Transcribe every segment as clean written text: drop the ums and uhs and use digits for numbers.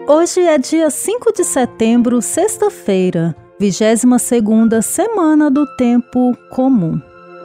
Hoje é dia 5 de setembro, sexta-feira, 22ª semana do Tempo Comum.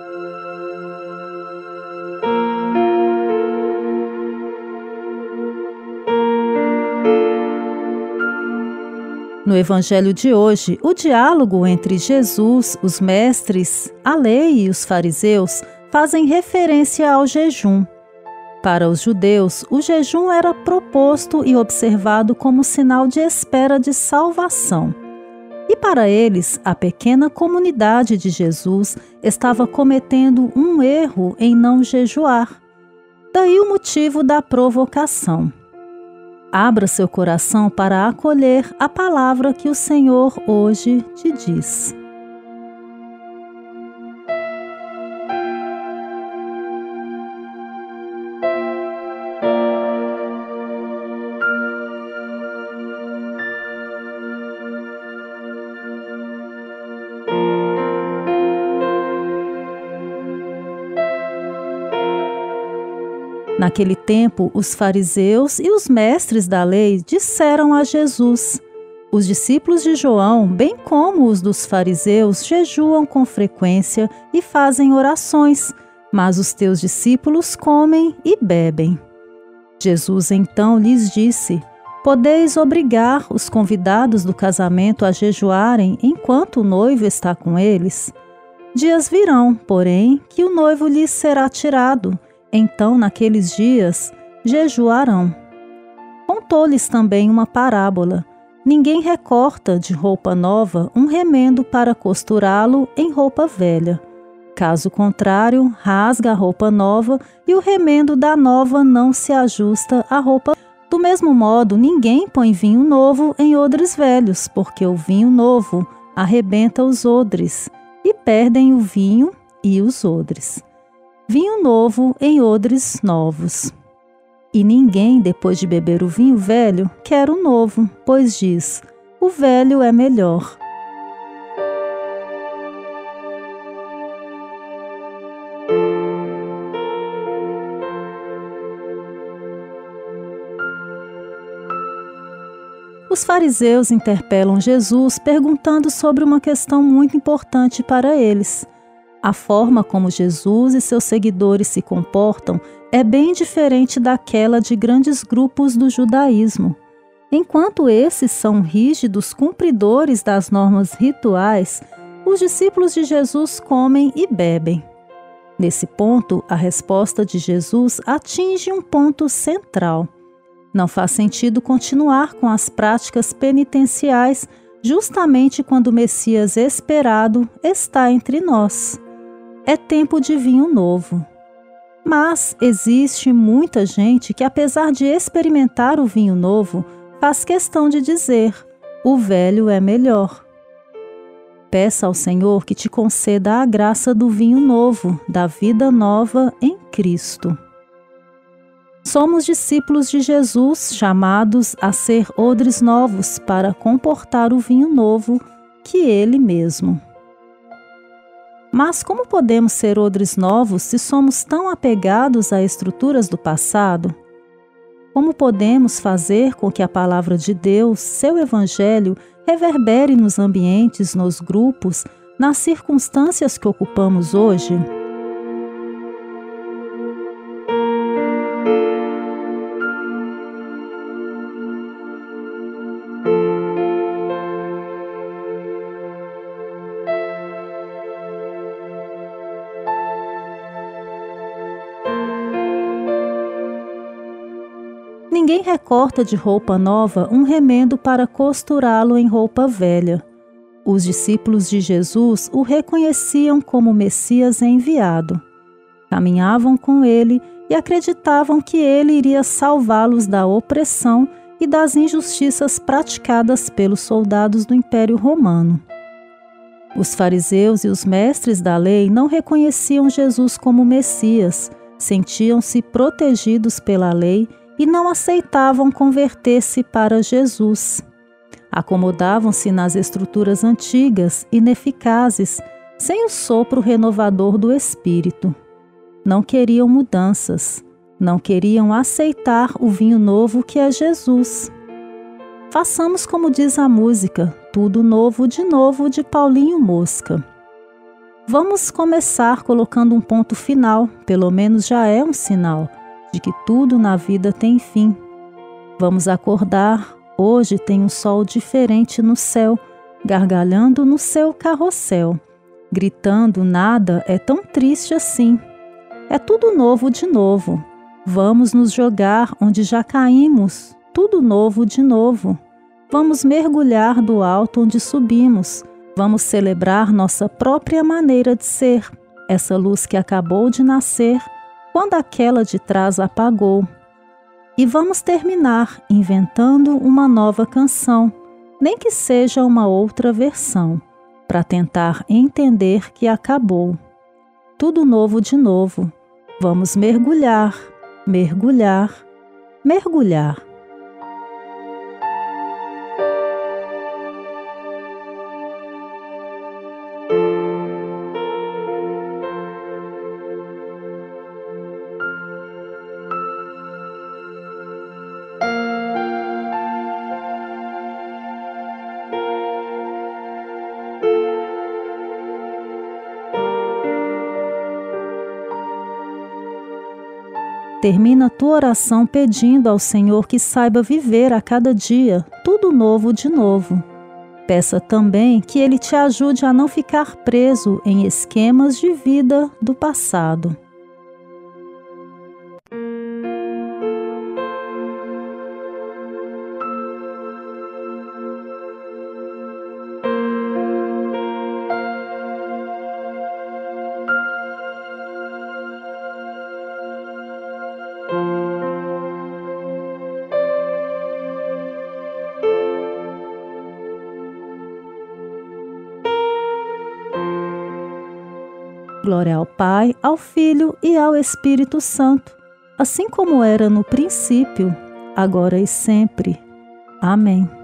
No Evangelho de hoje, o diálogo entre Jesus, os mestres, a lei e os fariseus fazem referência ao jejum. Para os judeus, o jejum era proposto e observado como sinal de espera de salvação. E para eles, a pequena comunidade de Jesus estava cometendo um erro em não jejuar. Daí o motivo da provocação. Abra seu coração para acolher a palavra que o Senhor hoje te diz. Naquele tempo, os fariseus e os mestres da lei disseram a Jesus: os discípulos de João, bem como os dos fariseus, jejuam com frequência e fazem orações, mas os teus discípulos comem e bebem. Jesus então lhes disse: podeis obrigar os convidados do casamento a jejuarem enquanto o noivo está com eles? Dias virão, porém, que o noivo lhes será tirado. Então, naqueles dias, jejuarão. Contou-lhes também uma parábola. Ninguém recorta de roupa nova um remendo para costurá-lo em roupa velha. Caso contrário, rasga a roupa nova e o remendo da nova não se ajusta à roupa. Do mesmo modo, ninguém põe vinho novo em odres velhos, porque o vinho novo arrebenta os odres, e perdem o vinho e os odres. Vinho novo em odres novos. E ninguém, depois de beber o vinho velho, quer o novo, pois diz: o velho é melhor. Os fariseus interpelam Jesus perguntando sobre uma questão muito importante para eles. A forma como Jesus e seus seguidores se comportam é bem diferente daquela de grandes grupos do judaísmo. Enquanto esses são rígidos cumpridores das normas rituais, os discípulos de Jesus comem e bebem. Nesse ponto, a resposta de Jesus atinge um ponto central. Não faz sentido continuar com as práticas penitenciais justamente quando o Messias esperado está entre nós. É tempo de vinho novo. Mas existe muita gente que, apesar de experimentar o vinho novo, faz questão de dizer: o velho é melhor. Peça ao Senhor que te conceda a graça do vinho novo, da vida nova em Cristo. Somos discípulos de Jesus, chamados a ser odres novos para comportar o vinho novo que Ele mesmo. Mas como podemos ser odres novos se somos tão apegados a estruturas do passado? Como podemos fazer com que a palavra de Deus, seu Evangelho, reverbere nos ambientes, nos grupos, nas circunstâncias que ocupamos hoje? Ninguém recorta de roupa nova um remendo para costurá-lo em roupa velha. Os discípulos de Jesus o reconheciam como Messias enviado. Caminhavam com ele e acreditavam que ele iria salvá-los da opressão e das injustiças praticadas pelos soldados do Império Romano. Os fariseus e os mestres da lei não reconheciam Jesus como Messias, sentiam-se protegidos pela lei e não aceitavam converter-se para Jesus. Acomodavam-se nas estruturas antigas, ineficazes, sem o sopro renovador do Espírito. Não queriam mudanças, não queriam aceitar o vinho novo que é Jesus. Façamos como diz a música, tudo novo de Paulinho Mosca. Vamos começar colocando um ponto final, pelo menos já é um sinal de que tudo na vida tem fim. Vamos acordar, hoje tem um sol diferente no céu, gargalhando no seu carrossel, gritando nada é tão triste assim. É tudo novo de novo, vamos nos jogar onde já caímos, tudo novo de novo. Vamos mergulhar do alto onde subimos, vamos celebrar nossa própria maneira de ser, essa luz que acabou de nascer, quando aquela de trás apagou. E vamos terminar inventando uma nova canção, nem que seja uma outra versão, para tentar entender que acabou. Tudo novo de novo. Vamos mergulhar, mergulhar, mergulhar. Termina a tua oração pedindo ao Senhor que saiba viver a cada dia tudo novo de novo. Peça também que Ele te ajude a não ficar preso em esquemas de vida do passado. Glória ao Pai, ao Filho e ao Espírito Santo, assim como era no princípio, agora e sempre. Amém.